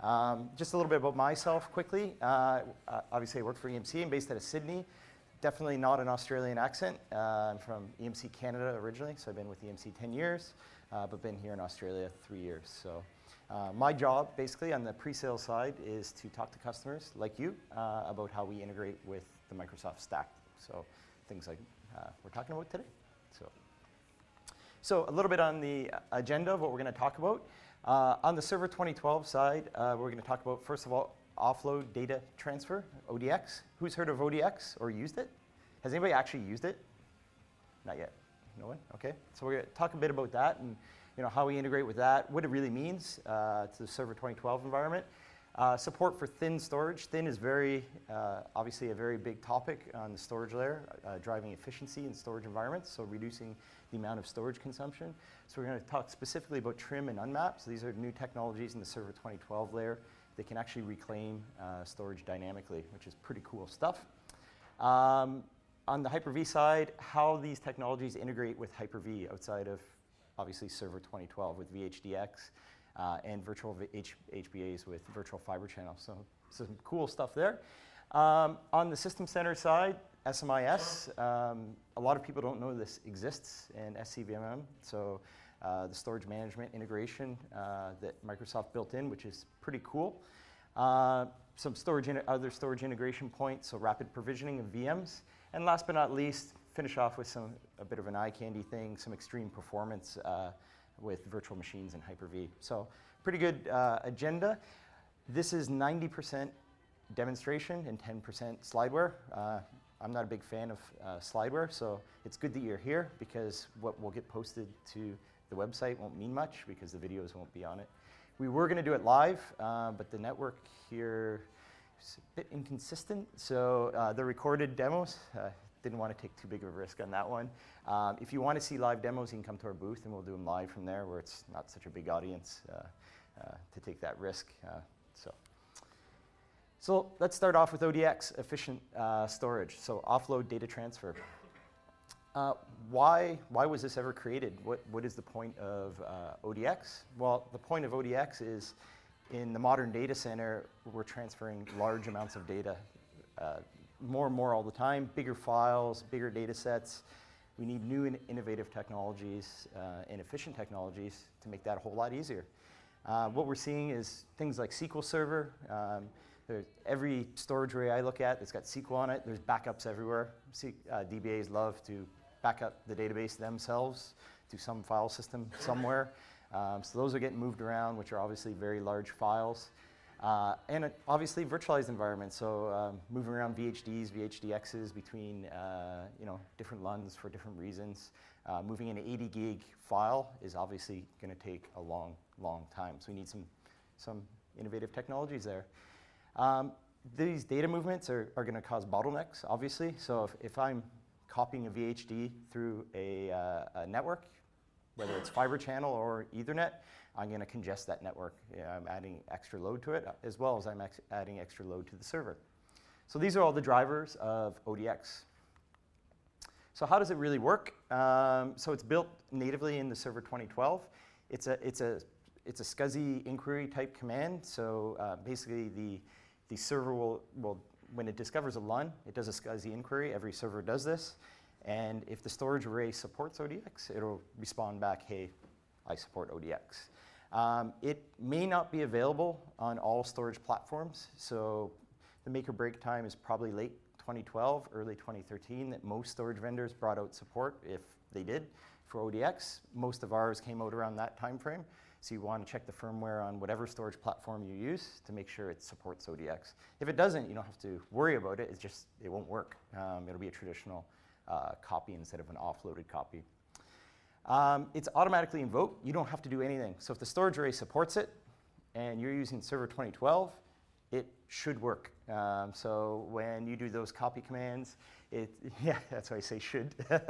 Just a little bit about myself quickly. Obviously, I work for EMC. I'm based out of Sydney. Definitely not an Australian accent. I'm from EMC Canada originally, so I've been with EMC 10 years, but been here in Australia 3 years. So my job, basically, on the pre-sale side is to talk to customers like you about how we integrate with the Microsoft stack. So things like we're talking about today. So a little bit on the agenda of what we're going to talk about. On the Server 2012 side, we're going to talk about, first of all, offload data transfer, ODX. Who's heard of ODX or used it? Has anybody actually used it? Not yet. No one? Okay. So we're going to talk a bit about that and how we integrate with that, what it really means to the Server 2012 environment. Support for thin storage. Thin is obviously a very big topic on the storage layer, driving efficiency in storage environments, so reducing the amount of storage consumption. So we're going to talk specifically about trim and unmap. So these are new technologies in the Server 2012 layer. They can actually reclaim storage dynamically, which is pretty cool stuff. On the Hyper-V side, how these technologies integrate with Hyper-V outside of, obviously, Server 2012 with VHDX and virtual HBAs with virtual fiber channels. So some cool stuff there. On the System Center side, SMIS, a lot of people don't know this exists in SCVMM. So the storage management integration that Microsoft built in, which is pretty cool. Some other storage integration points, so rapid provisioning of VMs. And last but not least, finish off with a bit of an eye candy thing, some extreme performance with virtual machines and Hyper-V. So pretty good agenda. This is 90% demonstration and 10% slideware. I'm not a big fan of slideware, so it's good that you're here because what will get posted to the website won't mean much because the videos won't be on it. We were going to do it live, but the network here is a bit inconsistent. So the recorded demos, didn't want to take too big of a risk on that one. If you want to see live demos, you can come to our booth and we'll do them live from there where it's not such a big audience to take that risk. So let's start off with ODX, efficient storage, so offload data transfer. Why was this ever created? What is the point of ODX? Well, the point of ODX is in the modern data center, we're transferring large amounts of data, more and more all the time, bigger files, bigger data sets. We need new and innovative technologies and efficient technologies to make that a whole lot easier. What we're seeing is things like SQL Server. Every storage array I look at that's got SQL on it, there's backups everywhere. DBAs love to back up the database themselves to some file system somewhere. So those are getting moved around, which are obviously very large files. And obviously virtualized environments, so moving around VHDs, VHDXs between different LUNs for different reasons. Moving an 80 gig file is obviously going to take a long, long time. So we need some innovative technologies there. These data movements are going to cause bottlenecks, obviously. So if I'm copying a VHD through a network, whether it's fiber channel or Ethernet, I'm going to congest that network. I'm adding extra load to it, as well as I'm adding extra load to the server. So these are all the drivers of ODX. So how does it really work? So it's built natively in the Server 2012. It's a SCSI inquiry type command. So basically the server will, when it discovers a LUN, it does a SCSI inquiry. Every server does this. And if the storage array supports ODX, it'll respond back, hey, I support ODX. It may not be available on all storage platforms. So the make or break time is probably late 2012, early 2013 that most storage vendors brought out support, if they did, for ODX. Most of ours came out around that time frame. So you want to check the firmware on whatever storage platform you use to make sure it supports ODX. If it doesn't, you don't have to worry about it. It won't work. It'll be a traditional copy instead of an offloaded copy. It's automatically invoked. You don't have to do anything. So if the storage array supports it and you're using Server 2012, it should work. So when you do those copy commands, yeah, that's why I say should.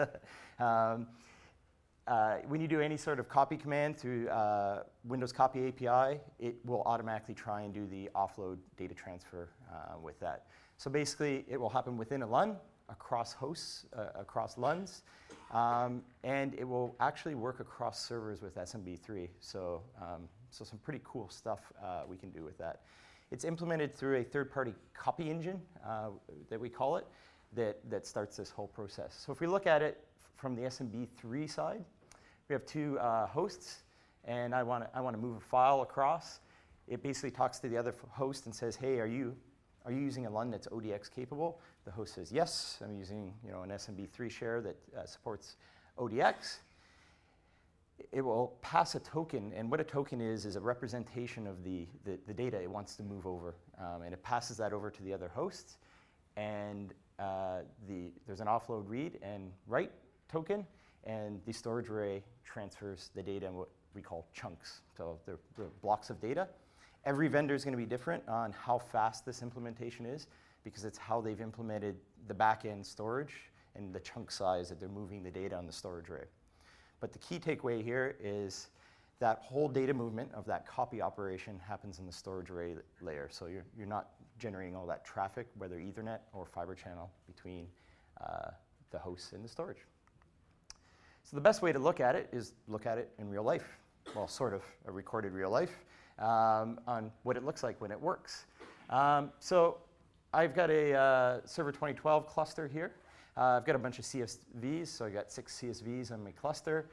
When you do any sort of copy command through Windows Copy API, it will automatically try and do the offload data transfer with that. So basically, it will happen within a LUN, across hosts, across LUNs, and it will actually work across servers with SMB3. So So some pretty cool stuff we can do with that. It's implemented through a third-party copy engine that we call it that starts this whole process. So if we look at it from the SMB3 side, we have two hosts, and I want to move a file across. It basically talks to the other host and says, hey, are you using a LUN that's ODX capable? The host says, yes, I'm using an SMB3 share that supports ODX. It will pass a token, and what a token is a representation of the data it wants to move over. And it passes that over to the other host, and there's an offload read and write token, and the storage array transfers the data in what we call chunks. So they're blocks of data. Every vendor is going to be different on how fast this implementation is, because it's how they've implemented the back-end storage and the chunk size that they're moving the data on the storage array. But the key takeaway here is that whole data movement of that copy operation happens in the storage array layer. So you're not generating all that traffic, whether Ethernet or fiber channel, between the hosts and the storage. So the best way to look at it is look at it in real life. Well, sort of a recorded real life on what it looks like when it works. So I've got a Server 2012 cluster here. I've got a bunch of CSVs, so I got 6 CSVs on my cluster.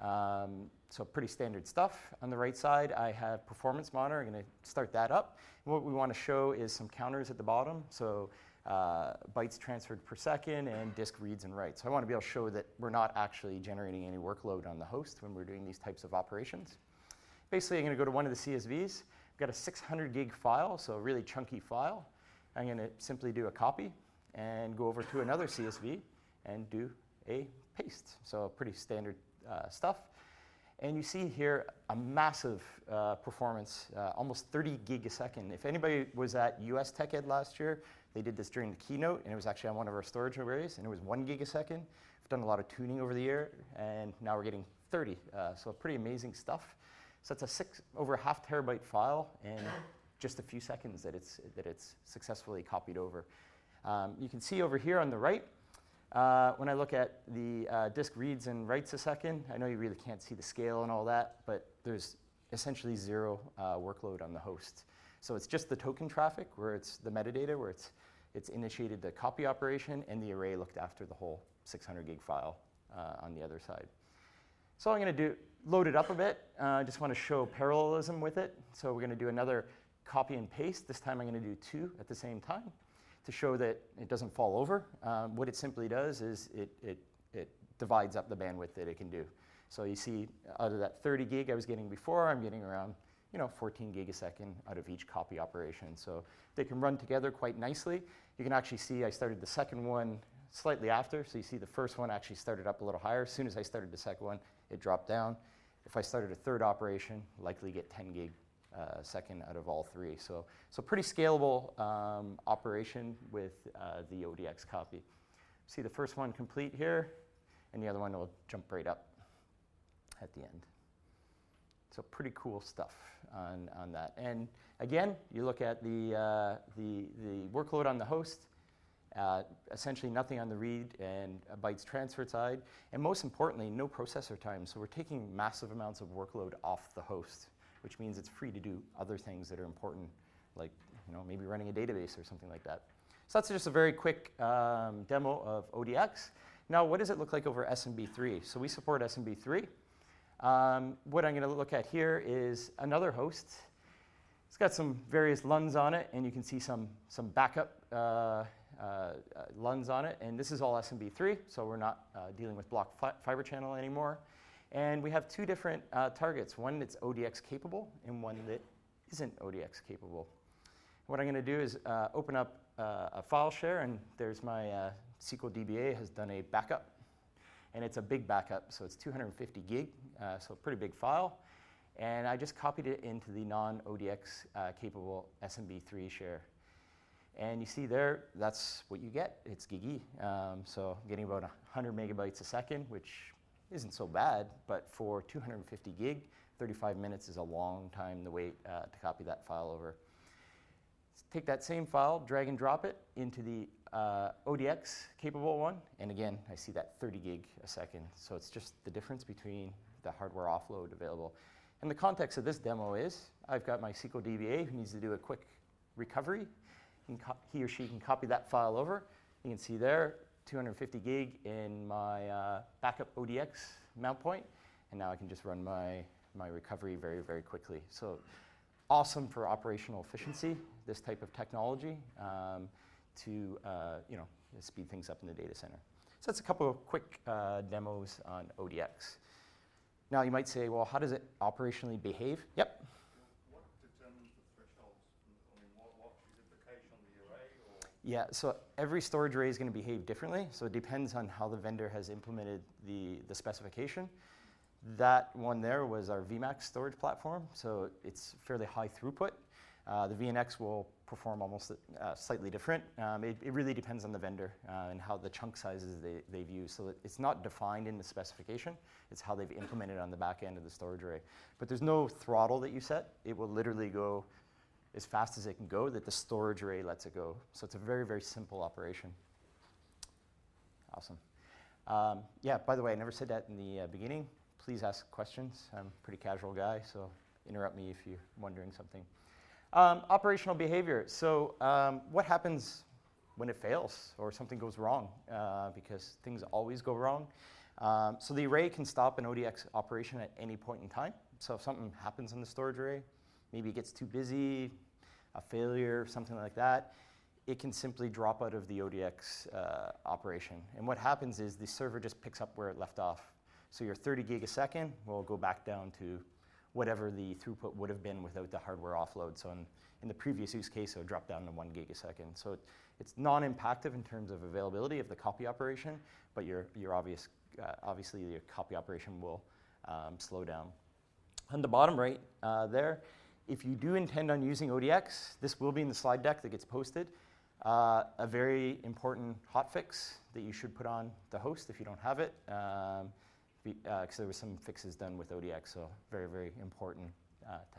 So pretty standard stuff. On the right side, I have performance monitor. I'm going to start that up. And what we want to show is some counters at the bottom. So bytes transferred per second and disk reads and writes. So I want to be able to show that we're not actually generating any workload on the host when we're doing these types of operations. Basically, I'm going to go to one of the CSVs. I've got a 600 gig file, so a really chunky file. I'm going to simply do a copy and go over to another CSV and do a paste. So pretty standard stuff. And you see here a massive performance, almost 30 gig a second. If anybody was at US Tech Ed last year, they did this during the keynote, and it was actually on one of our storage arrays, and it was 1 gig a second. We've done a lot of tuning over the year, and now we're getting 30. So pretty amazing stuff. So it's over a half terabyte file in just a few seconds that it's successfully copied over. You can see over here on the right, when I look at the disk reads and writes a second, I know you really can't see the scale and all that, but there's essentially zero workload on the host. So it's just the token traffic, where it's the metadata, where it's initiated the copy operation, and the array looked after the whole 600 gig file on the other side. So I'm going to load it up a bit. I just want to show parallelism with it. So we're going to do another copy and paste. This time I'm going to do 2 at the same time to show that it doesn't fall over. What it simply does is it divides up the bandwidth that it can do. So you see, out of that 30 gig I was getting before, I'm getting around 14 gig a second out of each copy operation. So they can run together quite nicely. You can actually see I started the second one slightly after. So you see the first one actually started up a little higher. As soon as I started the second one, it dropped down. If I started a third operation, likely get 10 gig a second out of all 3. So pretty scalable operation with the ODX copy. See the first one complete here, and the other one will jump right up at the end. So pretty cool stuff on that. And again, you look at the workload on the host, essentially nothing on the read and bytes transfer side, and most importantly, no processor time. So we're taking massive amounts of workload off the host, which means it's free to do other things that are important, like maybe running a database or something like that. So that's just a very quick demo of ODX. Now, what does it look like over SMB3? So we support SMB3. What I'm going to look at here is another host. It's got some various LUNs on it, and you can see some backup LUNs on it. And this is all SMB3, so we're not dealing with block fiber channel anymore. And we have 2 different targets, one that's ODX capable and one that isn't ODX capable. What I'm going to do is open up a file share, and there's my SQL DBA has done a backup. And it's a big backup, so it's 250 gig, so a pretty big file. And I just copied it into the non-ODX capable SMB3 share. And you see there, that's what you get. It's giggy. So getting about 100 megabytes a second, which isn't so bad, but for 250 gig, 35 minutes is a long time to wait to copy that file over. Take that same file, drag and drop it into the ODX capable one, and again, I see that 30 gig a second. So it's just the difference between the hardware offload available. And the context of this demo is I've got my SQL DBA who needs to do a quick recovery. He or she can copy that file over. You can see there, 250 gig in my backup ODX mount point, and now I can just run my recovery very, very quickly. So awesome for operational efficiency, this type of technology to speed things up in the data center. So that's a couple of quick demos on ODX. Now you might say, well, how does it operationally behave? Yep. What determines the thresholds? I mean, what is it based on the array? Or? Yeah, so every storage array is going to behave differently. So it depends on how the vendor has implemented the specification. That one there was our VMAX storage platform, so it's fairly high throughput. The VNX will perform almost slightly different. It really depends on the vendor and how the chunk sizes they've used. So it's not defined in the specification. It's how they've implemented on the back end of the storage array. But there's no throttle that you set. It will literally go as fast as it can go that the storage array lets it go. So it's a very, very simple operation. Awesome. Yeah, by the way, I never said that in the beginning. Please ask questions. I'm a pretty casual guy, so interrupt me if you're wondering something. Operational behavior. So what happens when it fails or something goes wrong? Because things always go wrong. So the array can stop an ODX operation at any point in time. So if something happens in the storage array, maybe it gets too busy, a failure, something like that, it can simply drop out of the ODX operation. And what happens is the server just picks up where it left off. So your 30 gig a second will go back down to whatever the throughput would have been without the hardware offload. So in the previous use case, it would drop down to 1 gig a second. So it's non-impactive in terms of availability of the copy operation, but obviously your copy operation will slow down. On the bottom right there, if you do intend on using ODX, this will be in the slide deck that gets posted. A very important hotfix that you should put on the host if you don't have it. Because there were some fixes done with ODX, so very, very important to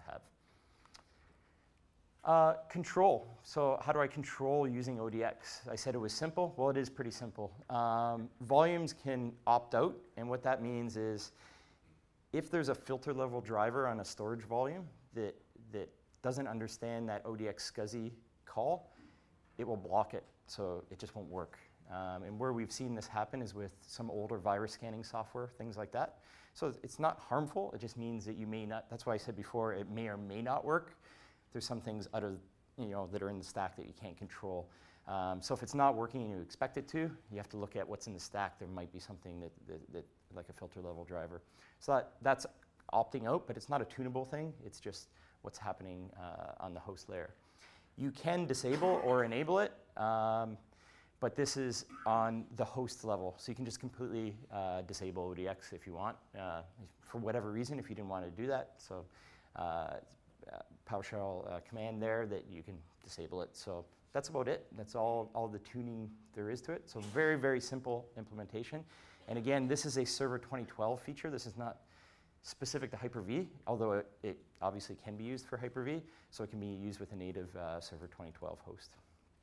have. Control. So how do I control using ODX? I said it was simple. Well, it is pretty simple. Volumes can opt out, and what that means is if there's a filter level driver on a storage volume that doesn't understand that ODX SCSI call, it will block it, so it just won't work. And where we've seen this happen is with some older virus scanning software, things like that. So it's not harmful, it just means that you may not, that's why I said before, it may or may not work. There's some things that are in the stack that you can't control. So if it's not working and you expect it to, you have to look at what's in the stack. There might be something that like a filter level driver. So that's opting out, but it's not a tunable thing. It's just what's happening on the host layer. You can disable or enable it. But this is on the host level. So you can just completely disable ODX if you want, for whatever reason, if you didn't want to do that. So PowerShell command there that you can disable it. So that's about it. That's all the tuning there is to it. So very, very simple implementation. And again, this is a Server 2012 feature. This is not specific to Hyper-V, although it obviously can be used for Hyper-V. So it can be used with a native Server 2012 host.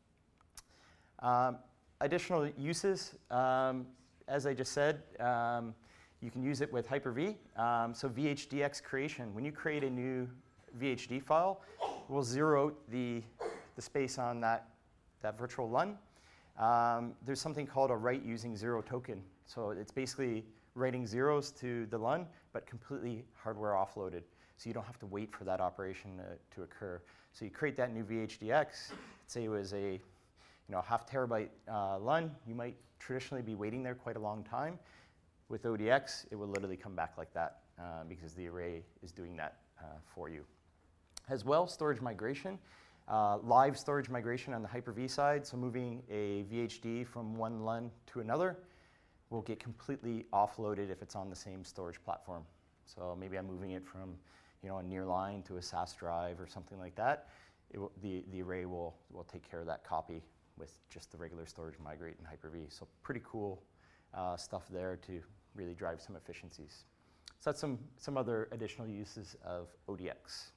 Additional uses, as I just said, you can use it with Hyper-V. So VHDX creation, when you create a new VHD file, we'll zero out the space on that virtual LUN. There's something called a write using zero token. So it's basically writing zeros to the LUN, but completely hardware offloaded. So you don't have to wait for that operation to occur. So you create that new VHDX, say it was a half terabyte LUN, you might traditionally be waiting there quite a long time. With ODX, it will literally come back like that because the array is doing that for you. As well, storage migration, live storage migration on the Hyper-V side, so moving a VHD from one LUN to another will get completely offloaded if it's on the same storage platform. So maybe I'm moving it from a nearline to a SAS drive or something like that. The array will take care of that copy with just the regular storage migrate in Hyper-V. So pretty cool stuff there to really drive some efficiencies. So that's some other additional uses of ODX.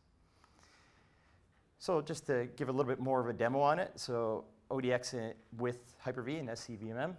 So just to give a little bit more of a demo on it, so ODX with Hyper-V and SCVMM.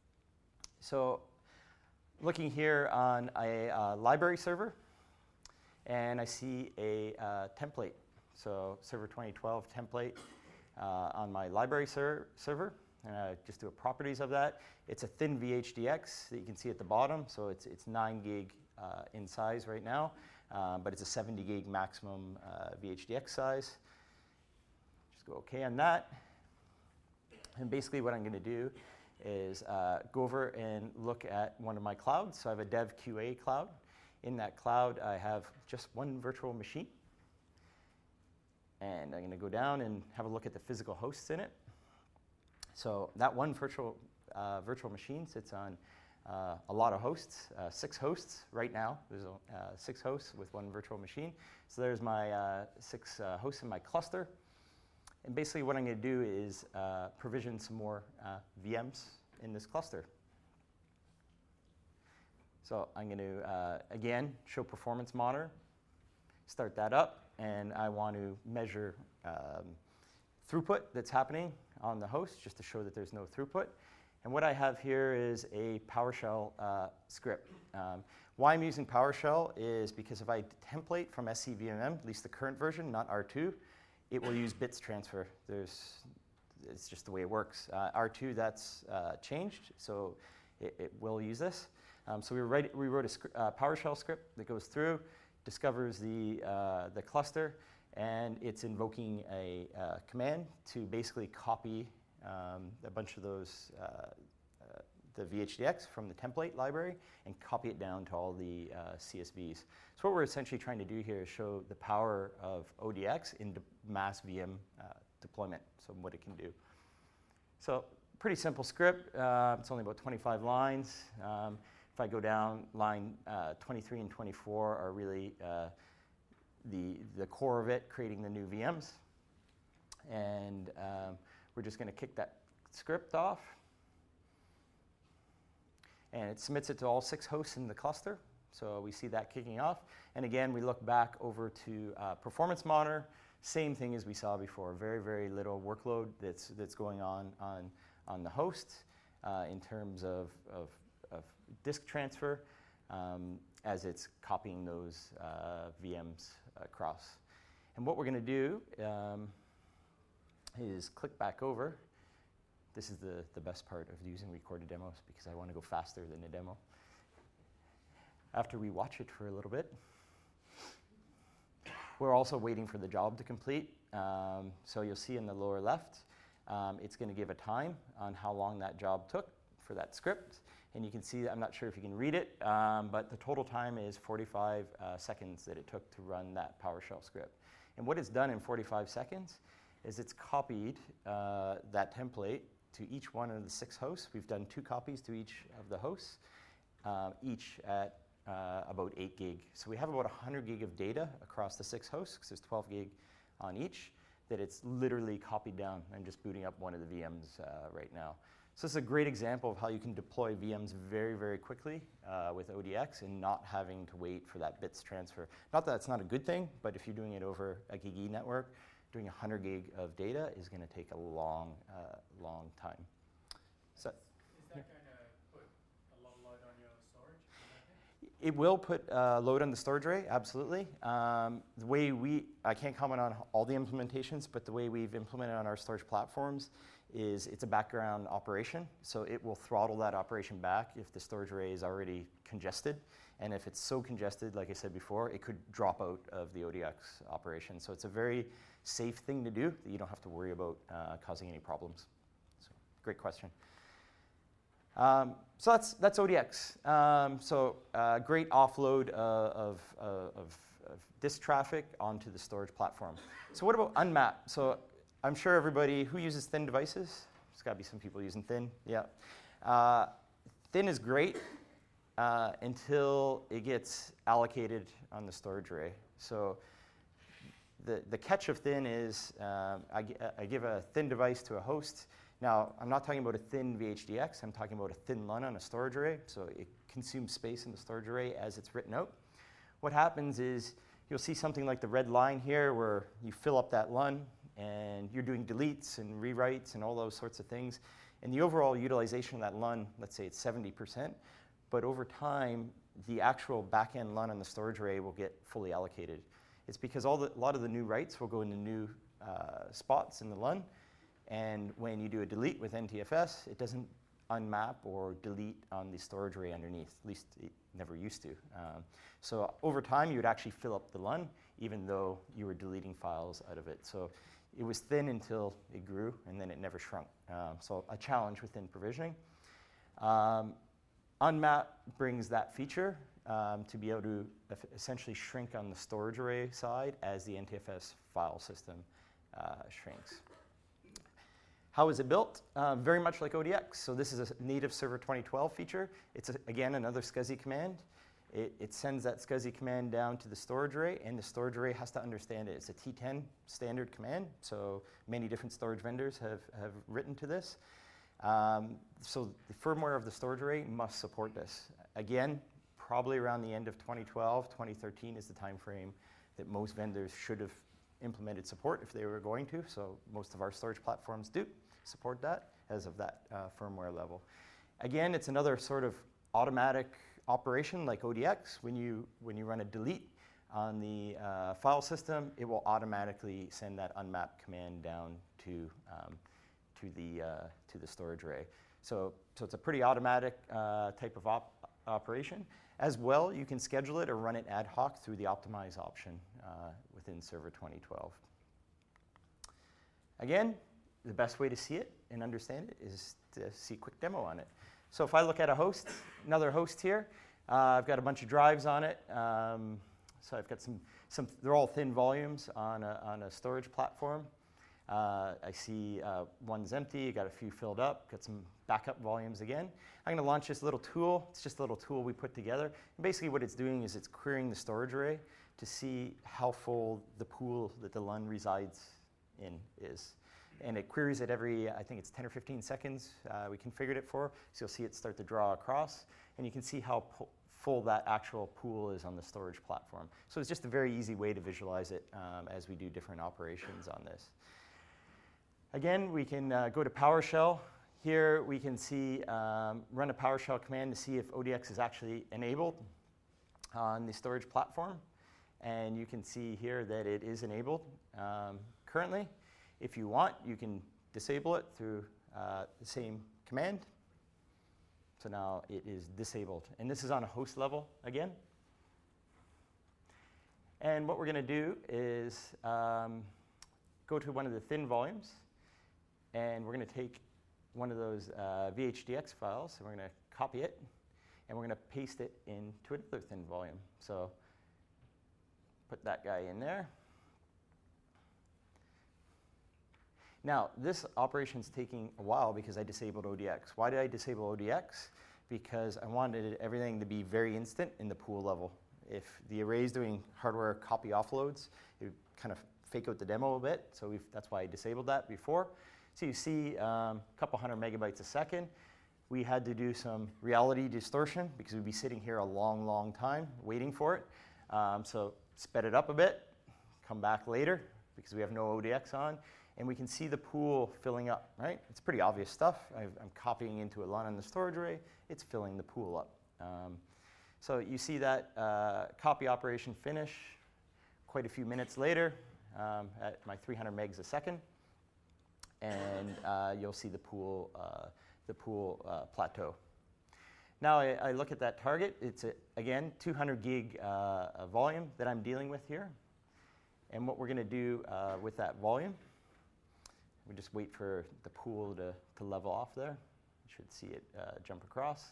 So looking here on a library server, and I see a template. So Server 2012 template on my library server. And I just do a properties of that. It's a thin VHDX that you can see at the bottom. So it's 9 gig in size right now, but it's a 70 gig maximum VHDX size. Just go OK on that. And basically what I'm going to do is go over and look at one of my clouds. So I have a Dev QA cloud. In that cloud, I have just one virtual machine. And I'm going to go down and have a look at the physical hosts in it. So that one virtual machine sits on a lot of hosts, 6 hosts right now. There's 6 hosts with one virtual machine. So there's my 6 hosts in my cluster. And basically what I'm going to do is provision some more VMs in this cluster. So I'm going to, again, show performance monitor, start that up, and I want to measure throughput that's happening on the host, just to show that there's no throughput. And what I have here is a PowerShell script. Why I'm using PowerShell is because if I template from SCVMM, at least the current version, not R2, it will use bits transfer. It's just the way it works. R2, that's changed, so it will use this. So we wrote a PowerShell script that goes through, discovers the cluster, and it's invoking a command to basically copy a bunch of those, the VHDX from the template library and copy it down to all the CSVs. So what we're essentially trying to do here is show the power of ODX in mass VM deployment, so what it can do. So pretty simple script. It's only about 25 lines. If I go down, line 23 and 24 are really the core of it, creating the new VMs. And we're just going to kick that script off. And it submits it to all 6 hosts in the cluster. So we see that kicking off. And again, we look back over to performance monitor. Same thing as we saw before. Very, very little workload that's going on the host in terms of disk transfer as it's copying those VMs across. And what we're going to do is click back over. This is the best part of using recorded demos because I want to go faster than the demo. After we watch it for a little bit, we're also waiting for the job to complete. So you'll see in the lower left, it's going to give a time on how long that job took for that script. And you can see, I'm not sure if you can read it, but the total time is 45 seconds that it took to run that PowerShell script. And what it's done in 45 seconds is it's copied that template to each one of the 6 hosts. We've done 2 copies to each of the hosts, each at about 8 gig. So we have about 100 gig of data across the 6 hosts, because there's 12 gig on each, that it's literally copied down. I'm just booting up one of the VMs right now. So this is a great example of how you can deploy VMs very, very quickly with ODX and not having to wait for that bits transfer. Not that it's not a good thing, but if you're doing it over a GigE network, doing 100 gig of data is going to take a long, long time. So, is that going to put a lot of load on your storage? It will put load on the storage array, absolutely. The way I can't comment on all the implementations, but the way we've implemented on our storage platforms is it's a background operation. So it will throttle that operation back if the storage array is already congested. And if it's so congested, like I said before, it could drop out of the ODX operation. So it's a very safe thing to do that you don't have to worry about causing any problems. So great question. So that's ODX. Great offload of disk traffic onto the storage platform. So what about Unmap? So I'm sure everybody who uses thin devices, there's got to be some people using thin, yeah. Thin is great until it gets allocated on the storage array. So the catch of thin is I give a thin device to a host. Now, I'm not talking about a thin VHDX, I'm talking about a thin LUN on a storage array, so it consumes space in the storage array as it's written out. What happens is you'll see something like the red line here where you fill up that LUN and you're doing deletes and rewrites and all those sorts of things. And the overall utilization of that LUN, let's say it's 70%, but over time, the actual backend LUN on the storage array will get fully allocated. It's because a lot of the new writes will go into new spots in the LUN, and when you do a delete with NTFS, it doesn't unmap or delete on the storage array underneath. At least it never used to. So over time, you would actually fill up the LUN, even though you were deleting files out of it. So it was thin until it grew, and then it never shrunk. So a challenge within provisioning. Unmap brings that feature to be able to essentially shrink on the storage array side as the NTFS file system shrinks. How is it built? Very much like ODX. So this is a native Server 2012 feature. It's, again, another SCSI command. It sends that SCSI command down to the storage array, and the storage array has to understand it. It's a T10 standard command, so many different storage vendors have written to this. So the firmware of the storage array must support this. Again, probably around the end of 2012, 2013 is the time frame that most vendors should have implemented support if they were going to. So most of our storage platforms do support that as of that firmware level. Again, it's another sort of automatic operation like ODX. When you run a delete on the file system, it will automatically send that unmap command down to the storage array. So it's a pretty automatic type of operation. As well, you can schedule it or run it ad hoc through the optimize option within Server 2012. Again, the best way to see it and understand it is to see a quick demo on it. So if I look at a host, another host here, I've got a bunch of drives on it. So I've got some, they're all thin volumes on a storage platform. I see one's empty, got a few filled up, got some backup volumes again. I'm going to launch this little tool. It's just a little tool we put together. And basically what it's doing is it's querying the storage array to see how full the pool that the LUN resides in is. And it queries it every, I think it's 10 or 15 seconds we configured it for. So you'll see it start to draw across. And you can see how full that actual pool is on the storage platform. So it's just a very easy way to visualize it as we do different operations on this. Again, we can go to PowerShell. Here we can see, run a PowerShell command to see if ODX is actually enabled on the storage platform. And you can see here that it is enabled currently. If you want, you can disable it through the same command. So now it is disabled. And this is on a host level again. And what we're going to do is go to one of the thin volumes. And we're going to take one of those VHDX files, and we're going to copy it, and we're going to paste it into another thin volume. So put that guy in there. Now, this operation is taking a while because I disabled ODX. Why did I disable ODX? Because I wanted everything to be very instant in the pool level. If the array is doing hardware copy offloads, it would kind of fake out the demo a bit. So that's why I disabled that before. So you see a couple hundred megabytes a second. We had to do some reality distortion because we'd be sitting here a long, long time waiting for it. So sped it up a bit, come back later because we have no ODX on, and we can see the pool filling up, right? It's pretty obvious stuff. I'm copying into a LUN on the storage array. It's filling the pool up. So you see that copy operation finish quite a few minutes later at my 300 megs a second. And you'll see the pool plateau. Now I look at that target. It's, again, 200 gig volume that I'm dealing with here. And what we're going to do with that volume, we just wait for the pool to level off there. You should see it jump across.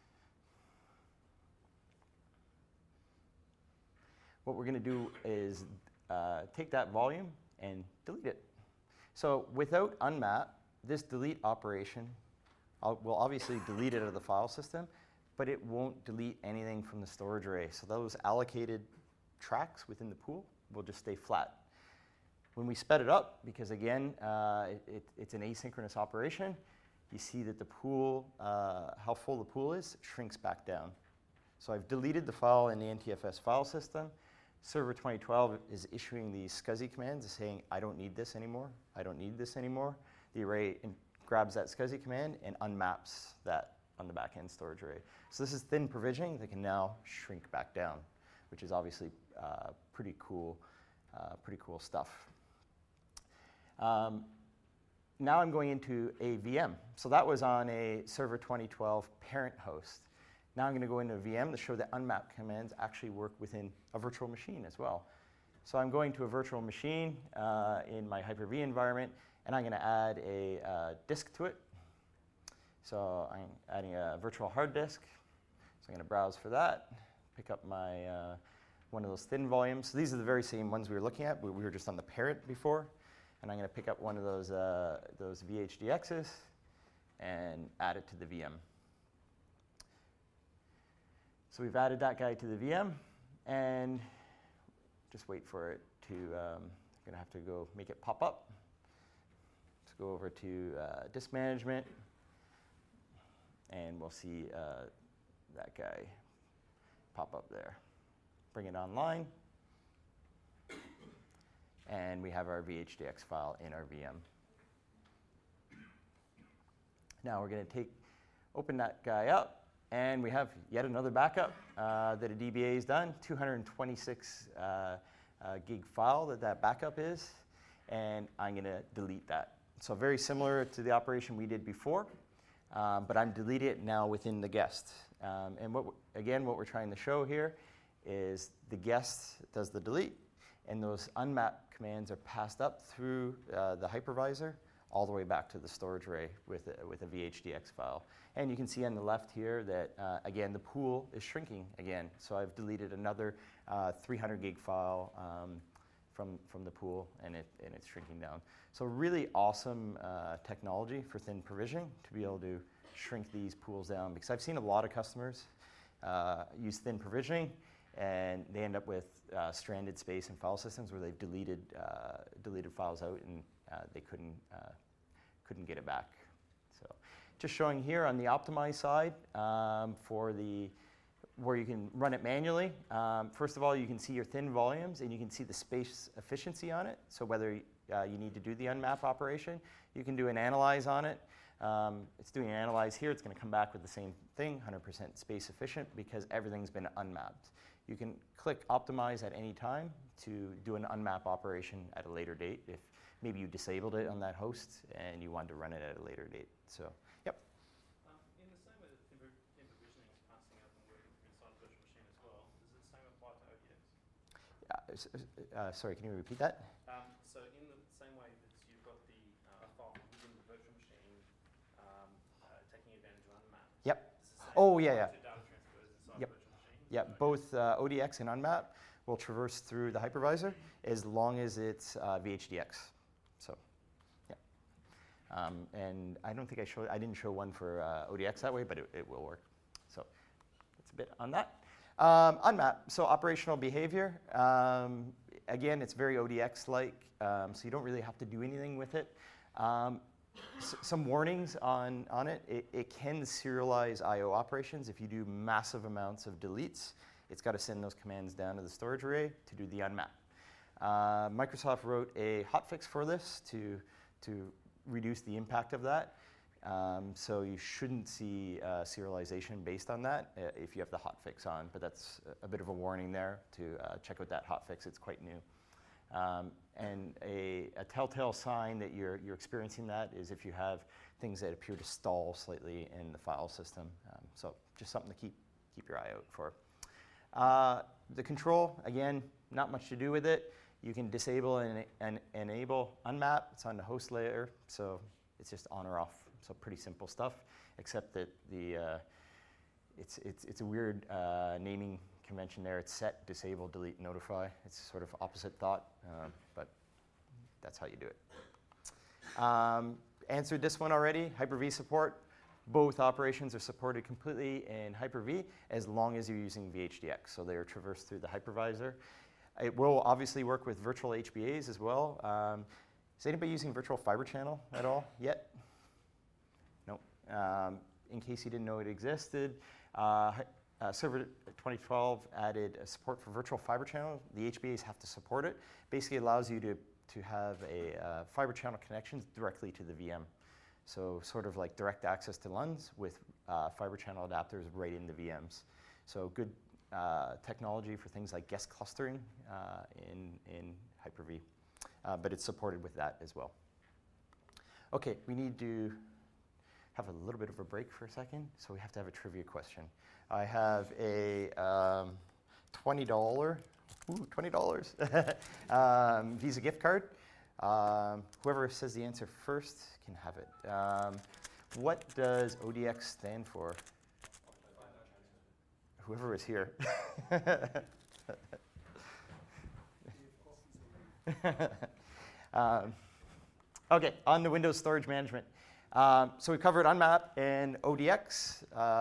What we're going to do is take that volume and delete it. So without unmap, this delete operation will obviously delete it out of the file system, but it won't delete anything from the storage array. So those allocated tracks within the pool will just stay flat. When we sped it up, because again, it's an asynchronous operation, you see that the pool, how full the pool is, shrinks back down. So I've deleted the file in the NTFS file system. Server 2012 is issuing these SCSI commands saying, I don't need this anymore. I don't need this anymore. The array grabs that SCSI command and unmaps that on the back end storage array. So this is thin provisioning that can now shrink back down, which is obviously pretty cool stuff. Now I'm going into a VM. So that was on a Server 2012 parent host. Now I'm going to go into a VM to show that unmap commands actually work within a virtual machine as well. So I'm going to a virtual machine in my Hyper-V environment, and I'm going to add a disk to it. So I'm adding a virtual hard disk. So I'm going to browse for that, pick up my one of those thin volumes. So these are the very same ones we were looking at, but we were just on the parent before. And I'm going to pick up one of those VHDXs and add it to the VM. So we've added that guy to the VM, and just wait for it to, I'm going to have to go make it pop up. Let's go over to disk management, and we'll see that guy pop up there. Bring it online, and we have our VHDX file in our VM. Now we're going to open that guy up, and we have yet another backup that a DBA has done, 226 gig file that backup is, and I'm going to delete that. So very similar to the operation we did before, but I'm deleting it now within the guest. And what we're trying to show here is the guest does the delete, and those unmap commands are passed up through the hypervisor all the way back to the storage array with a VHDX file. And you can see on the left here that, again, the pool is shrinking again. So I've deleted another 300 gig file from the pool, and it's shrinking down. So really awesome technology for thin provisioning to be able to shrink these pools down, because I've seen a lot of customers use thin provisioning, and they end up with stranded space in file systems where they've deleted files out, and they couldn't get it back. So just showing here on the optimized side where you can run it manually. First of all, you can see your thin volumes, and you can see the space efficiency on it. So whether you need to do the unmap operation, you can do an analyze on it. It's doing an analyze here. It's going to come back with the same thing, 100% space efficient, because everything's been unmapped. You can click optimize at any time to do an unmap operation at a later date if maybe you disabled it on that host and you wanted to run it at a later date. So, yep. In the same way that thin provisioning is passing up and working inside a virtual machine as well, does the same apply to ODX? Sorry, can you repeat that? So in the same way that you've got the file within the virtual machine taking advantage of unmap. Yep. Oh, yeah. Data transfers inside Yep. the virtual machine. Yeah, both ODX and unmap will traverse through the hypervisor as long as it's VHDX. So, yeah. And I don't think I didn't show one for ODX that way, but it will work. So that's a bit on that. Unmap, so operational behavior. Again, it's very ODX-like, so you don't really have to do anything with it. Some warnings on it. It can serialize I/O operations. If you do massive amounts of deletes, it's got to send those commands down to the storage array to do the unmap. Microsoft wrote a hotfix for this to reduce the impact of that. So you shouldn't see serialization based on that if you have the hotfix on, but that's a bit of a warning there to check out that hotfix. It's quite new. And a telltale sign that you're experiencing that is if you have things that appear to stall slightly in the file system. So just something to keep your eye out for. The control, again, not much to do with it. You can disable and enable unmap. It's on the host layer, so it's just on or off. So pretty simple stuff, except that it's a weird naming convention there. It's set, disable, delete, notify. It's sort of opposite thought, but that's how you do it. Answered this one already, Hyper-V support. Both operations are supported completely in Hyper-V as long as you're using VHDX. So they are traversed through the hypervisor. It will obviously work with virtual HBAs as well. Is anybody using virtual fiber channel at all yet? No. In case you didn't know it existed, Server 2012 added support for virtual fiber channel. The HBAs have to support it. Basically allows you to have a fiber channel connections directly to the VM. So sort of like direct access to LUNs with fiber channel adapters right in the VMs. So good technology for things like guest clustering in Hyper-V. But it's supported with that as well. Okay, we need to have a little bit of a break for a second, so we have to have a trivia question. I have a $20 Visa gift card. Whoever says the answer first can have it. What does ODX stand for? Whoever was here. Okay, on the Windows storage management. So we covered Unmap and ODX.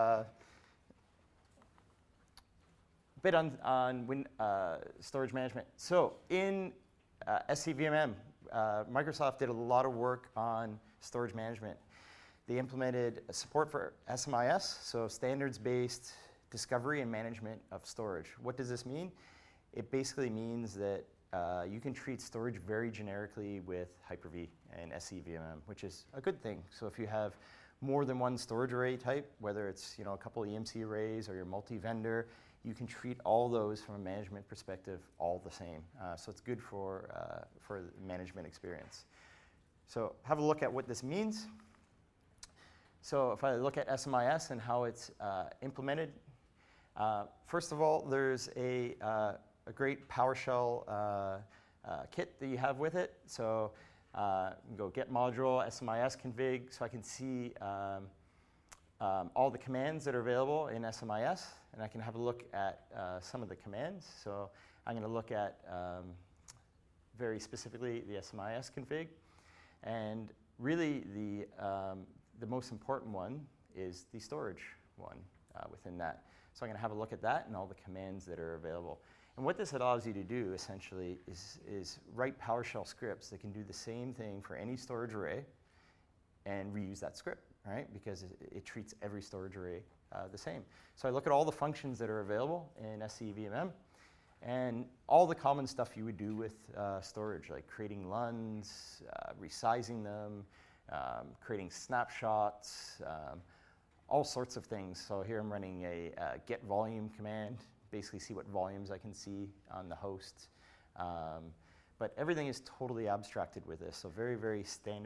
Bit on storage management. So in SCVMM, Microsoft did a lot of work on storage management. They implemented support for SMIS, so standards-based discovery and management of storage. What does this mean? It basically means that you can treat storage very generically with Hyper-V and SCVMM, which is a good thing. So if you have more than one storage array type, whether it's a couple of EMC arrays or you're multi-vendor, you can treat all those from a management perspective all the same. So it's good for the management experience. So have a look at what this means. So if I look at SMIS and how it's implemented, first of all, there's a great PowerShell kit that you have with it. So you can go get module, SMIS config, so I can see all the commands that are available in SMIS, and I can have a look at some of the commands. So I'm going to look at very specifically the SMIS config, and really the most important one is the storage one within that. So I'm going to have a look at that and all the commands that are available. And what this allows you to do essentially is write PowerShell scripts that can do the same thing for any storage array and reuse that script, right? Because it treats every storage array the same. So I look at all the functions that are available in SCVMM and all the common stuff you would do with storage, like creating LUNs, resizing them, creating snapshots, all sorts of things. So here I'm running a get volume command, basically see what volumes I can see on the host. But everything is totally abstracted with this, so very, very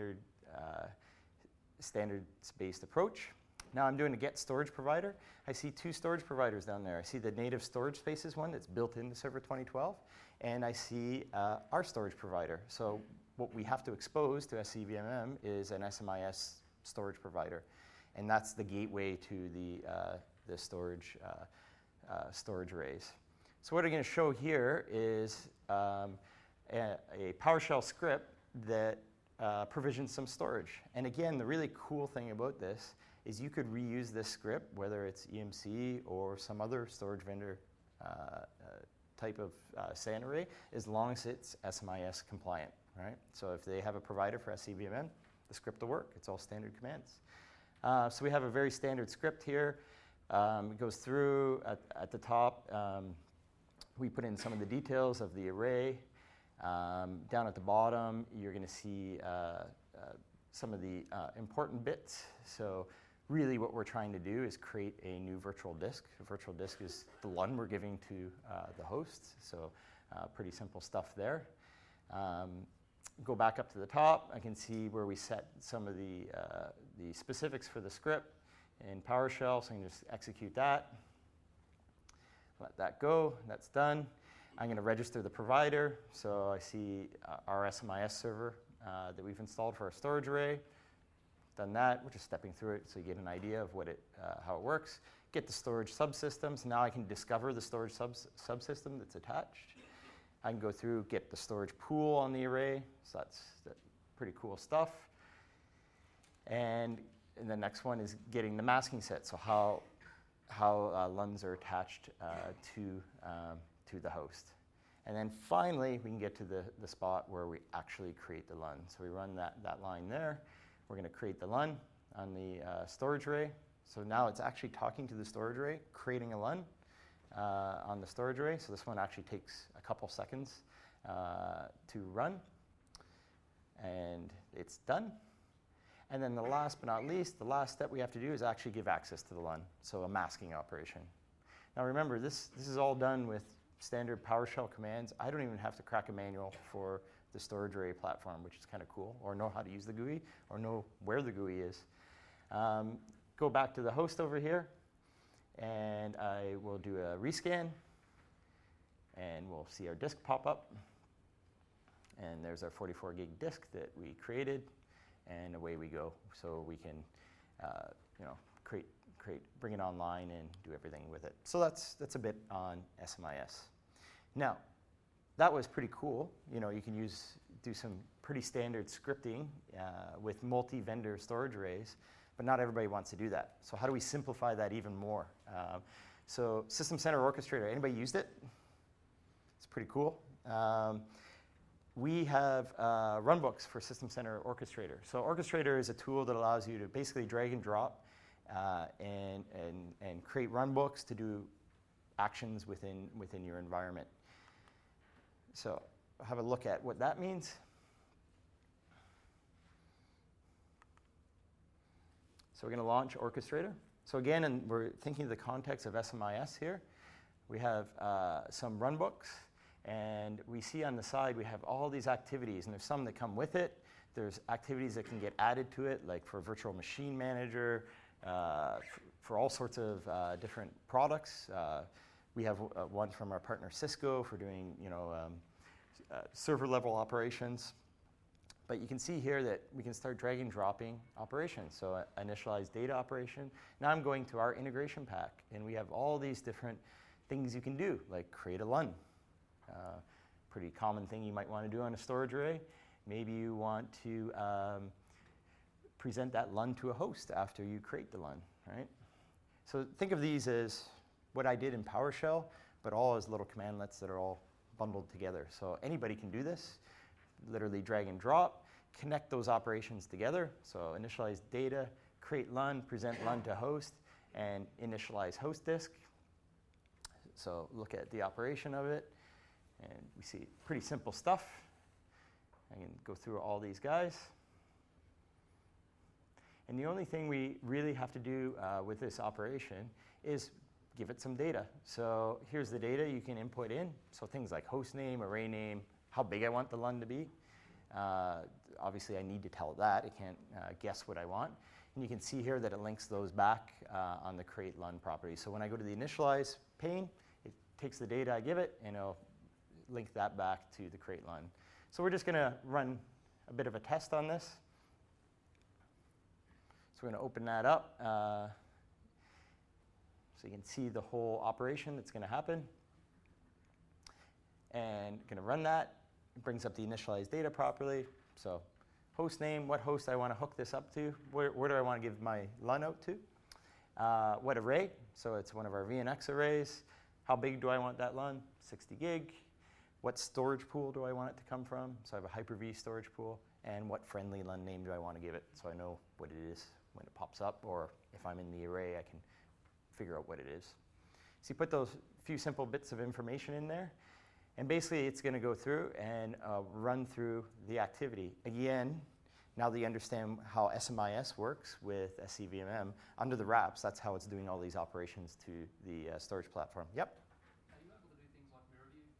standards-based approach. Now I'm doing a get storage provider. I see two storage providers down there. I see the native storage spaces one that's built into Server 2012, and I see our storage provider. So what we have to expose to SCVMM is an SMIS storage provider, and that's the gateway to the storage arrays. So what I'm going to show here is a PowerShell script that provisions some storage. And again, the really cool thing about this is you could reuse this script, whether it's EMC or some other storage vendor type of SAN array, as long as it's SMIS compliant, right? So if they have a provider for SCVMM, the script will work. It's all standard commands. So we have a very standard script here. It goes through at the top. We put in some of the details of the array. Down at the bottom, you're going to see some of the important bits. So really what we're trying to do is create a new virtual disk. A virtual disk is the LUN we're giving to the host. So pretty simple stuff there. Go back up to the top. I can see where we set some of the specifics for the script in PowerShell, so I can just execute that. Let that go. That's done. I'm going to register the provider. So I see our SMIS server that we've installed for our storage array. Done that. We're just stepping through it so you get an idea of how it works. Get the storage subsystems. Now I can discover the storage subsystem that's attached. I can go through, get the storage pool on the array. So that's pretty cool stuff. And the next one is getting the masking set. So how LUNs are attached to the host. And then finally, we can get to the spot where we actually create the LUN. So we run that line there. We're going to create the LUN on the storage array. So now it's actually talking to the storage array, creating a LUN on the storage array. So this one actually takes a couple seconds to run. And it's done. And then the last but not least, the last step we have to do is actually give access to the LUN, so a masking operation. Now remember, this is all done with standard PowerShell commands. I don't even have to crack a manual for the storage array platform, which is kind of cool, or know how to use the GUI, or know where the GUI is. Go back to the host over here, and I will do a rescan, and we'll see our disk pop up. And there's our 44 gig disk that we created, and away we go. So we can, bring it online and do everything with it. So that's a bit on SMIS. Now, that was pretty cool. You can do some pretty standard scripting with multi-vendor storage arrays, but not everybody wants to do that. So how do we simplify that even more? So System Center Orchestrator, anybody used it? It's pretty cool. We have runbooks for System Center Orchestrator. So Orchestrator is a tool that allows you to basically drag and drop and create runbooks to do actions within your environment. So I'll have a look at what that means. So we're going to launch Orchestrator. So again, and we're thinking of the context of SMIS here. We have some runbooks, and we see on the side we have all these activities, and there's some that come with it. There's activities that can get added to it, like for Virtual Machine Manager, for all sorts of different products. We have one from our partner Cisco for doing server level operations. But you can see here that we can start drag and dropping operations. So initialize data operation. Now I'm going to our integration pack, and we have all these different things you can do, like create a LUN. Pretty common thing you might want to do on a storage array. Maybe you want to present that LUN to a host after you create the LUN, right? So think of these as what I did in PowerShell, but all as little commandlets that are all bundled together. So anybody can do this. Literally drag and drop, connect those operations together. So initialize data, create LUN, present LUN to host, and initialize host disk. So look at the operation of it, and we see pretty simple stuff. I can go through all these guys. And the only thing we really have to do with this operation is give it some data. So here's the data you can input in. So things like host name, array name, how big I want the LUN to be. Obviously, I need to tell it that. It can't guess what I want. And you can see here that it links those back on the create LUN property. So when I go to the initialize pane, it takes the data I give it, and it'll link that back to the create LUN. So we're just going to run a bit of a test on this. So we're going to open that up. So you can see the whole operation that's going to happen. And going to run that. It brings up the initialized data properly. So host name, what host I want to hook this up to. Where do I want to give my LUN out to? What array? So it's one of our VNX arrays. How big do I want that LUN? 60 gig. What storage pool do I want it to come from? So I have a Hyper-V storage pool. And what friendly LUN name do I want to give it? So I know what it is when it pops up, or if I'm in the array, I can figure out what it is. So you put those few simple bits of information in there, and basically it's going to go through and run through the activity. Again, now that you understand how SMIS works with SCVMM, under the wraps, that's how it's doing all these operations to the storage platform. Yep? Are you able to do things like mirror view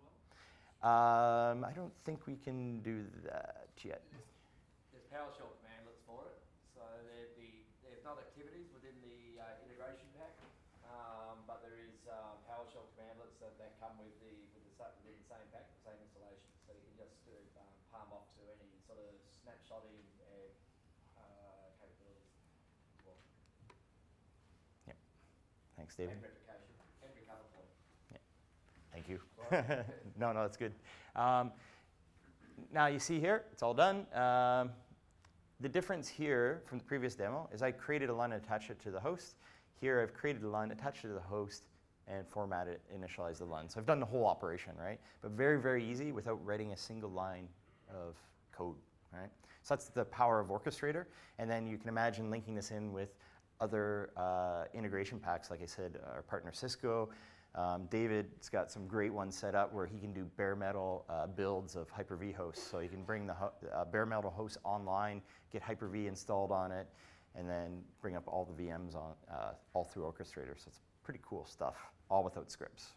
as well? I don't think we can do that yet. There's PowerShell commandlets for it. So they're not activities within the integration pack, but there is PowerShell commandlets that come within the same pack, the same installation. So you can just do palm off to any sort of snapshotting capabilities as well. Yep. Thanks, David. And replication and recover point. Thank you. No, that's good. Now you see here, it's all done. The difference here from the previous demo is I created a LUN and attached it to the host. Here I've created a LUN, attached it to the host, and formatted, initialized the LUN. So I've done the whole operation, right? But very, very easy without writing a single line of code, right? So that's the power of Orchestrator. And then you can imagine linking this in with other integration packs, like I said, our partner Cisco, David's got some great ones set up where he can do bare metal builds of Hyper-V hosts. So you can bring the bare metal host online, get Hyper-V installed on it, and then bring up all the VMs on all through Orchestrator. So it's pretty cool stuff, all without scripts.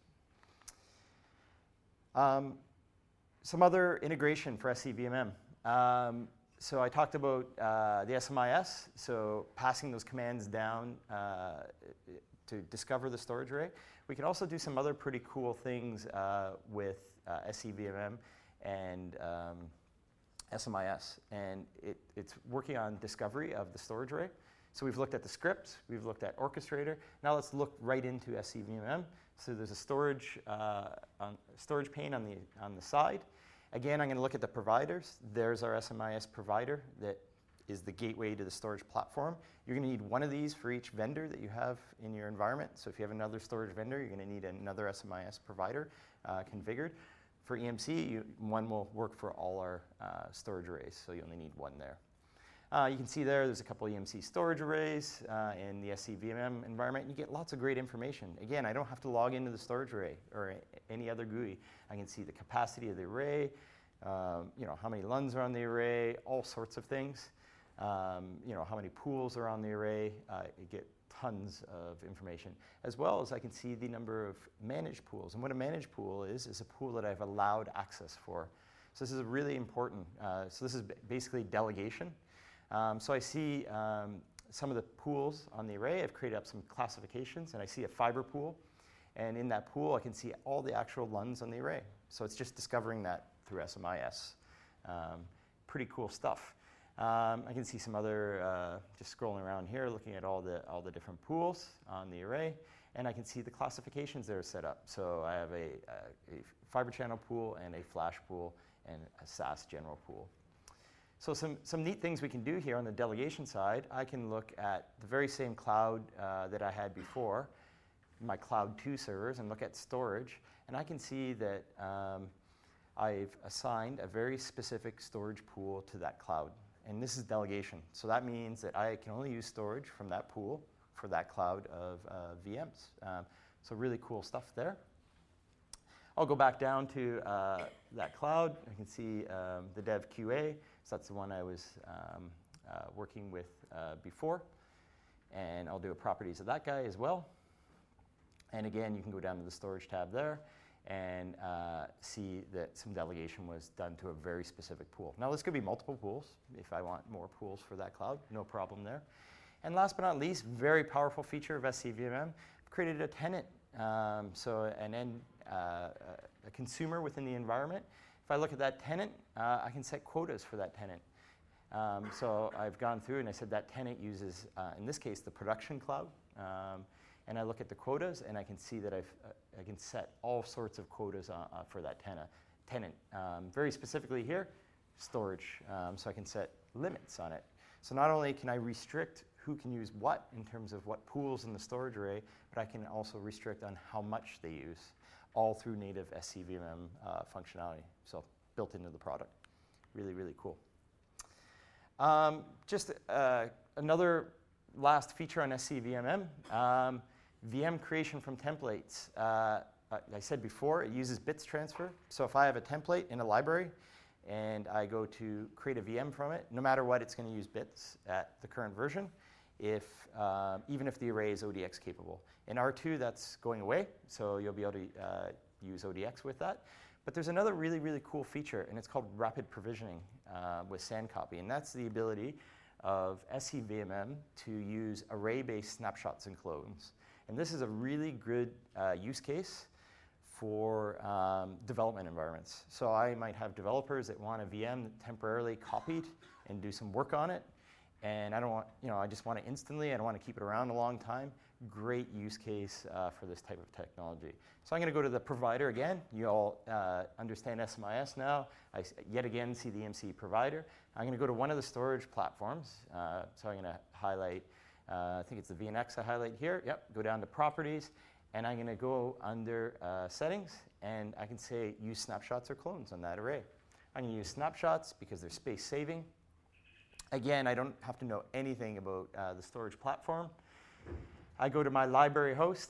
Some other integration for SCVMM. So I talked about the SMIS, so passing those commands down to discover the storage array. We can also do some other pretty cool things with SCVMM and SMIS, and it's working on discovery of the storage array. So we've looked at the script, we've looked at Orchestrator. Now let's look right into SCVMM. So there's a storage pane on the side. Again, I'm going to look at the providers. There's our SMIS provider that is the gateway to the storage platform. You're going to need one of these for each vendor that you have in your environment. So if you have another storage vendor, you're going to need another SMIS provider configured. For EMC, one will work for all our storage arrays, so you only need one there. You can see there's a couple EMC storage arrays in the SCVMM environment. You get lots of great information. Again, I don't have to log into the storage array or any other GUI. I can see the capacity of the array, how many LUNs are on the array, all sorts of things. How many pools are on the array. You get tons of information. As well as I can see the number of managed pools. And what a managed pool is a pool that I've allowed access for. So this is really important. So this is basically delegation. So I see some of the pools on the array. I've created up some classifications, and I see a fiber pool. And in that pool, I can see all the actual LUNs on the array. So it's just discovering that through SMIS. Pretty cool stuff. I can see some other, just scrolling around here, looking at all the different pools on the array. And I can see the classifications that are set up. So I have a fiber channel pool and a flash pool and a SAS general pool. So some neat things we can do here on the delegation side. I can look at the very same cloud that I had before, my Cloud 2 servers, and look at storage. And I can see that I've assigned a very specific storage pool to that cloud. And this is delegation. So that means that I can only use storage from that pool for that cloud of VMs. So really cool stuff there. I'll go back down to that cloud. I can see the dev QA. So that's the one I was working with before. And I'll do a properties of that guy as well. And again, you can go down to the storage tab there and see that some delegation was done to a very specific pool. Now this could be multiple pools. If I want more pools for that cloud, no problem there. And last but not least, very powerful feature of SCVMM, I've created a tenant. So a consumer within the environment. If I look at that tenant, I can set quotas for that tenant. So I've gone through and I said that tenant uses, in this case, the production cloud. And I look at the quotas and I can see that I can set all sorts of quotas for that tenant. Very specifically here, storage. So I can set limits on it. So not only can I restrict who can use what in terms of what pools in the storage array, but I can also restrict on how much they use, all through native SCVMM functionality. So built into the product. Really, really cool. Just another last feature on SCVMM, VM creation from templates. I said before, it uses bits transfer. So if I have a template in a library and I go to create a VM from it, no matter what, it's going to use bits at the current version, even if the array is ODX capable. In R2, that's going away, so you'll be able to use ODX with that. But there's another really, really cool feature, and it's called rapid provisioning with SandCopy, and that's the ability of SCVMM to use array-based snapshots and clones. And this is a really good use case for development environments. So I might have developers that want a VM temporarily copied and do some work on it. And I don't want, I just want it instantly. I don't want to keep it around a long time. Great use case for this type of technology. So I'm going to go to the provider again. You all understand SMIS now. I yet again see the EMC provider. I'm going to go to one of the storage platforms. So I'm going to highlight, I think it's the VNX I highlight here. Yep, go down to properties. And I'm going to go under settings. And I can say use snapshots or clones on that array. I'm going to use snapshots because they're space saving. Again, I don't have to know anything about the storage platform. I go to my library host,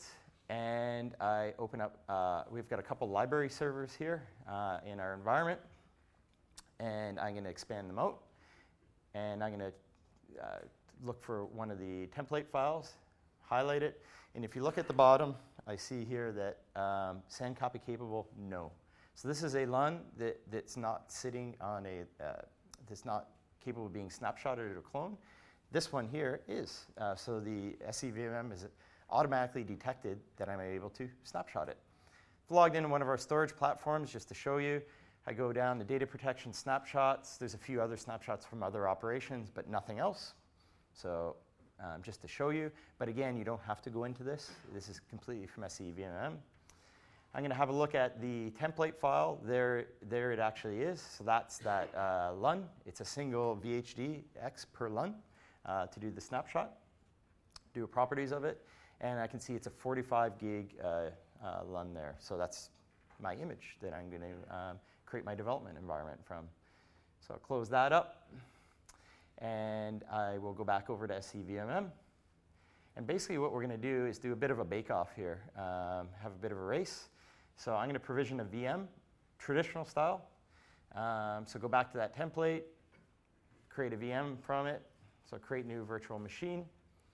And I open up, we've got a couple library servers here in our environment. And I'm going to expand them out. And I'm going to look for one of the template files, highlight it. And if you look at the bottom, I see here that send copy capable, no. So this is a LUN that's not sitting on a, that's not capable of being snapshotted or cloned. This one here is. So the SCVMM is automatically detected that I'm able to snapshot it. Logged into one of our storage platforms just to show you. I go down to data protection snapshots. There's a few other snapshots from other operations, but nothing else. So just to show you. But again, you don't have to go into this. This is completely from SCVMM. I'm going to have a look at the template file. There it actually is. So that's that LUN. It's a single VHDX per LUN to do the snapshot, do properties of it. And I can see it's a 45 gig LUN there. So that's my image that I'm going to create my development environment from. So I'll close that up. And I will go back over to SCVMM. And basically what we're going to do is do a bit of a bake-off here, have a bit of a race. So I'm going to provision a VM, traditional style. So go back to that template, create a VM from it. So create new virtual machine.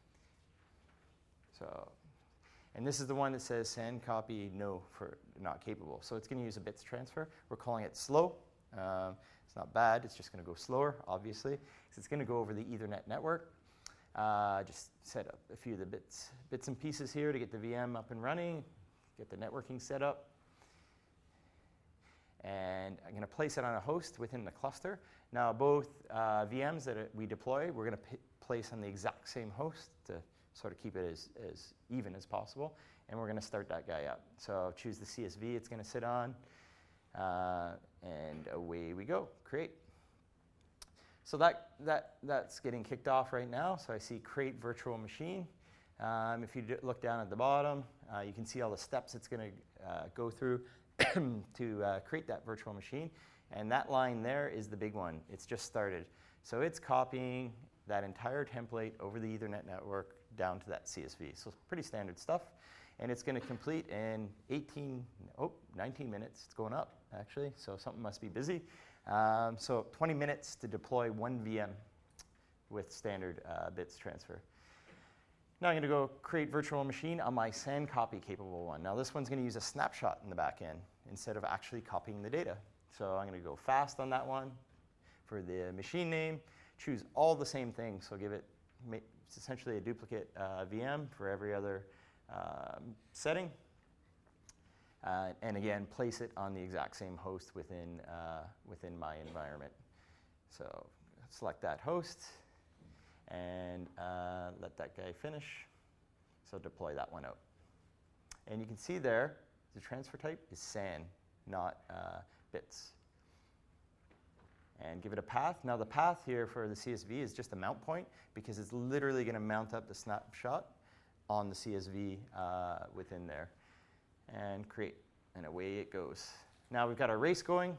So, and this is the one that says send copy no for not capable. So it's going to use a bits transfer. We're calling it slow. It's not bad. It's just going to go slower, obviously, because it's going to go over the Ethernet network. Just set up a few of the bits and pieces here to get the VM up and running, get the networking set up. And I'm going to place it on a host within the cluster. Now, both VMs that we deploy, we're going to place on the exact same host to sort of keep it as even as possible. And we're going to start that guy up. So choose the CSV it's going to sit on. And away we go, create. So that's getting kicked off right now. So I see create virtual machine. If you look down at the bottom, you can see all the steps it's going to go through to create that virtual machine. And that line there is the big one. It's just started. So it's copying that entire template over the Ethernet network down to that CSV. So it's pretty standard stuff. And it's going to complete in 19 minutes. It's going up, actually. So something must be busy. So 20 minutes to deploy one VM with standard bits transfer. Now I'm going to go create virtual machine on my send copy capable one. Now this one's going to use a snapshot in the back end instead of actually copying the data. So I'm going to go fast on that one for the machine name. Choose all the same things. So give it, it's essentially a duplicate VM for every other setting. And again, place it on the exact same host within my environment. So select that host and let that guy finish. So deploy that one out. And you can see there, the transfer type is SAN, not bits. And give it a path. Now the path here for the CSV is just a mount point because it's literally going to mount up the snapshot on the CSV within there. And create, and away it goes. Now we've got our race going.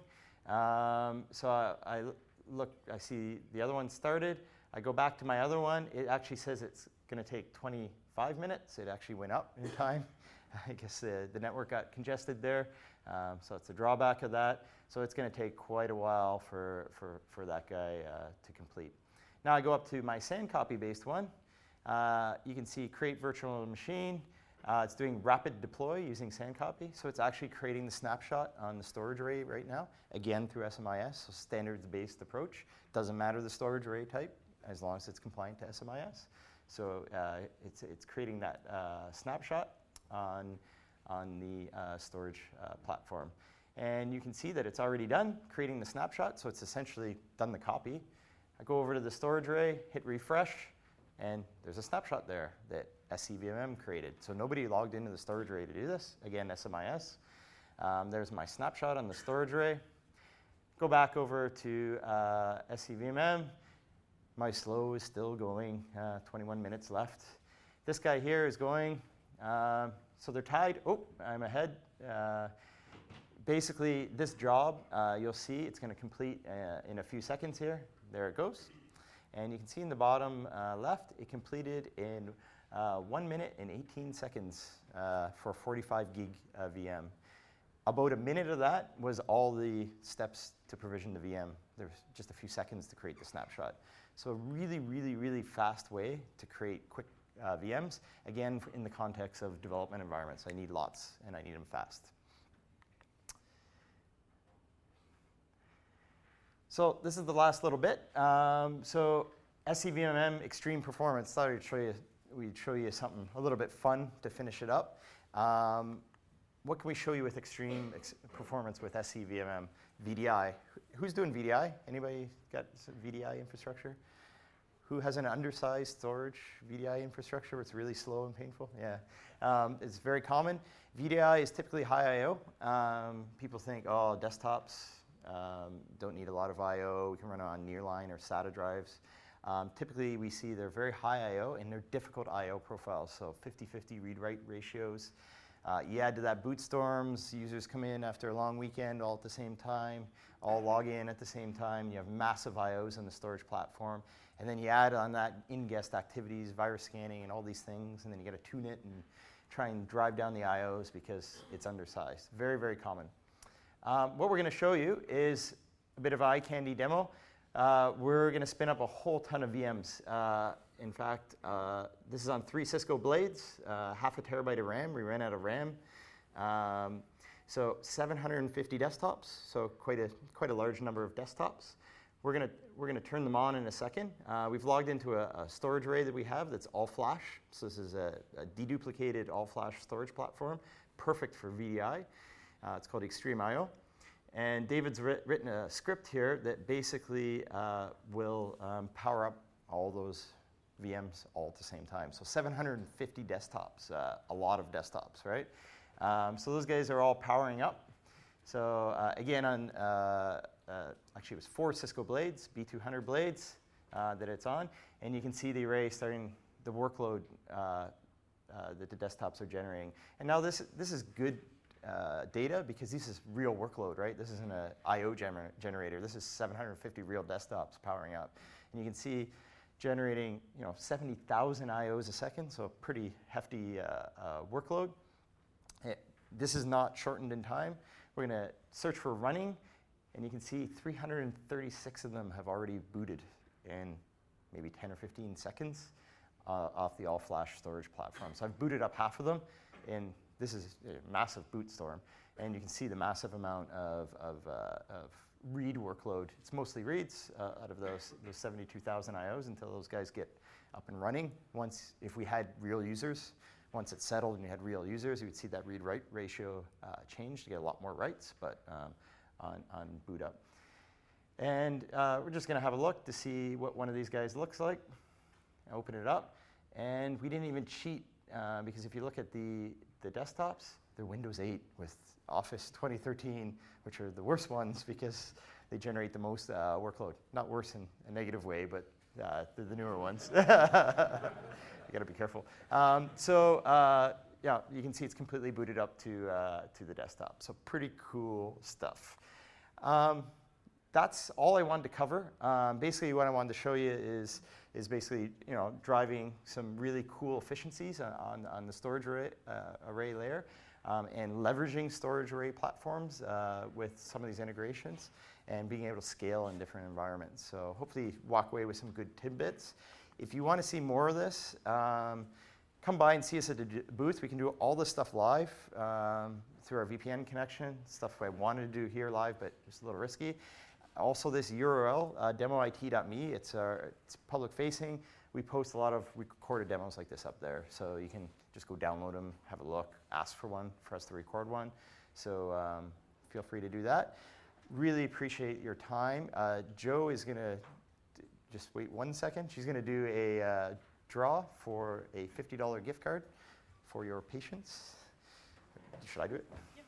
So I see the other one started. I go back to my other one. It actually says it's going to take 25 minutes. It actually went up in time. I guess the network got congested there. So it's a drawback of that. So it's going to take quite a while for that guy to complete. Now I go up to my send copy based one. You can see create virtual machine. It's doing rapid deploy using send copy. So it's actually creating the snapshot on the storage array right now, again through SMIS, so standards-based approach. Doesn't matter the storage array type as long as it's compliant to SMIS. So it's creating that snapshot on the storage platform. And you can see that it's already done creating the snapshot, so it's essentially done the copy. I go over to the storage array, hit refresh, and there's a snapshot there that SCVMM created. So nobody logged into the storage array to do this. Again, SMIS. There's my snapshot on the storage array. Go back over to SCVMM. My slow is still going, 21 minutes left. This guy here is going. So they're tied. Oh, I'm ahead. Basically, this job, you'll see it's going to complete in a few seconds here. There it goes. And you can see in the bottom left, it completed in 1 minute and 18 seconds for a 45 gig VM. About a minute of that was all the steps to provision the VM. There's just a few seconds to create the snapshot. So a really, really, really fast way to create quick VMs. Again, in the context of development environments, I need lots and I need them fast. So this is the last little bit. So SCVMM Extreme Performance. Thought we'd show you something a little bit fun to finish it up. What can we show you with extreme performance with SCVMM? VDI. Who's doing VDI? Anybody got some VDI infrastructure? Who has an undersized storage VDI infrastructure where it's really slow and painful? Yeah, it's very common. VDI is typically high I/O. People think, oh, desktops don't need a lot of I/O. We can run it on nearline or SATA drives. Typically, we see they're very high I/O and they're difficult I/O profiles, so 50-50 read-write ratios. You add to that boot storms, users come in after a long weekend all at the same time, all log in at the same time. You have massive I/Os on the storage platform. And then you add on that in-guest activities, virus scanning, and all these things, and then you got to tune it and try and drive down the I/Os because it's undersized. Very, very common. What we're going to show you is a bit of an eye candy demo. We're going to spin up a whole ton of VMs. In fact, this is on 3 Cisco blades, half a terabyte of RAM. We ran out of RAM. So 750 desktops, so quite a large number of desktops. We're gonna turn them on in a second. We've logged into a storage array that we have that's all flash. So this is a deduplicated all flash storage platform, perfect for VDI. It's called Extreme I/O. And David's written a script here that basically will power up all those VMs all at the same time. So 750 desktops, a lot of desktops, right? So those guys are all powering up. So again, on actually it was 4 Cisco blades, B200 blades that it's on, and you can see the array starting the workload that the desktops are generating. And now this is good data because this is real workload, right? This isn't an I/O generator. This is 750 real desktops powering up, and you can see generating 70,000 I/Os a second, so pretty hefty workload. This is not shortened in time. We're going to search for running, and you can see 336 of them have already booted in maybe 10 or 15 seconds off the all-flash storage platform. So I've booted up half of them, and this is a massive boot storm. And you can see the massive amount of read workload. It's mostly reads out of those 72,000 I/Os until those guys get up and running. If we had real users, once it's settled and you had real users, you would see that read-write ratio change to get a lot more writes, but on boot up. And we're just going to have a look to see what one of these guys looks like. Open it up. And we didn't even cheat because if you look at the desktops, they're Windows 8 with Office 2013, which are the worst ones because they generate the most workload. Not worse in a negative way, but they're the newer ones. You got to be careful. Yeah, you can see it's completely booted up to the desktop. So pretty cool stuff. That's all I wanted to cover. Basically, what I wanted to show you is basically driving some really cool efficiencies on the storage array layer and leveraging storage array platforms with some of these integrations and being able to scale in different environments. So hopefully walk away with some good tidbits. If you want to see more of this, come by and see us at the booth. We can do all this stuff live through our VPN connection, stuff I wanted to do here live, but just a little risky. Also, this URL, demoit.me, it's public facing. We post a lot of recorded demos like this up there, so you can just go download them, have a look, ask for us to record one. So feel free to do that. Really appreciate your time. Jo is going to just wait 1 second. She's going to do a draw for a $50 gift card for your patients. Should I do it? Yep.